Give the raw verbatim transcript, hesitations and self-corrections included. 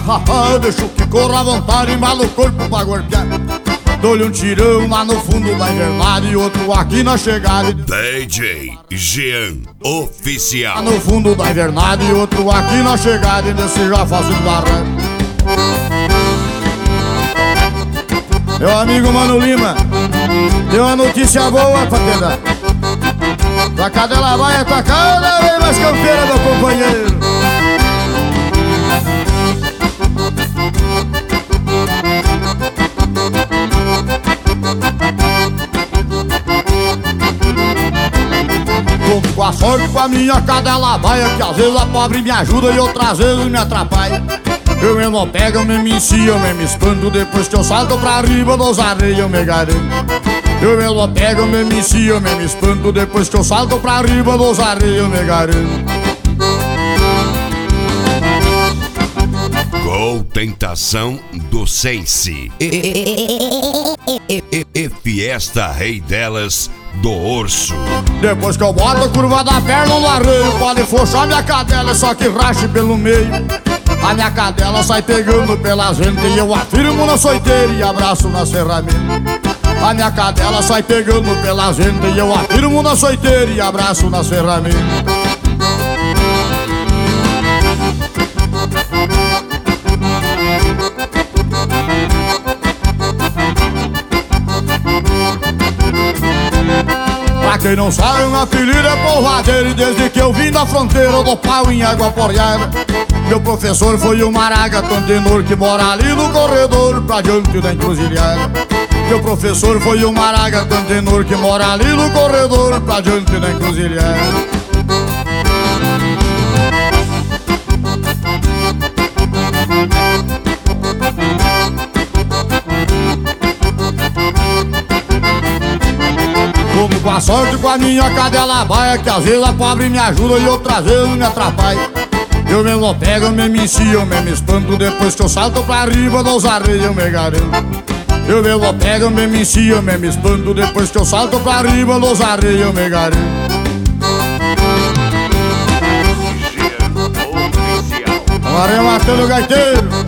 ha, deixo que corra à vontade, embala o corpo pra golpear. Dou-lhe um tirão lá no fundo da invernada e outro aqui na chegada. D J Jean Oficial. Lá no fundo da invernada e outro aqui na chegada. E nesse já faço um barranco. Meu amigo Mano Lima, tem uma notícia boa pra te dar. Tua cadela vai é tua cada vez mais campeira, meu companheiro. Com a sorte com a minha cadela baia, que às vezes a pobre me ajuda e outras vezes me atrapalha. Eu mesmo pego, eu mesmo encio, eu mesmo espanto. Depois que eu salto pra riba dos areios eu me garanto. Eu mesmo pego, eu mesmo encio, eu mesmo espanto. Depois que eu salto pra riba dos areios eu me garanto. Com tentação do Sense e Fiesta Rei delas do Urso. Depois que eu boto a curva da perna no arreio, pode forçar minha cadela, só que rache pelo meio. A minha cadela sai pegando pelas ventas e eu afirmo na soiteira e abraço nas ferramentas. A minha cadela sai pegando pelas ventas e eu afirmo na soiteira e abraço nas ferramentas. Pra quem não sabe, meu apelido é Polvadeiro. E desde que eu vim da fronteira eu dou pau em água porreada. Meu professor foi o Maragaton tenor, que mora ali no corredor pra diante da encruzilhada. Meu professor foi o Maragaton tenor, que mora ali no corredor pra diante da encruzilhada. Como com a sorte com a minha cadela baia, que às vezes a pobre me ajuda e outras vezes me atrapalha. Eu mesmo pego, eu mesmo encio, eu mesmo espanto. Depois que eu salto pra riba dos areios eu me garanto. Eu mesmo pego, eu mesmo encio, eu mesmo espanto. Depois que eu salto pra riba dos areios eu me garanto. Agora eu matando o gaiteiro.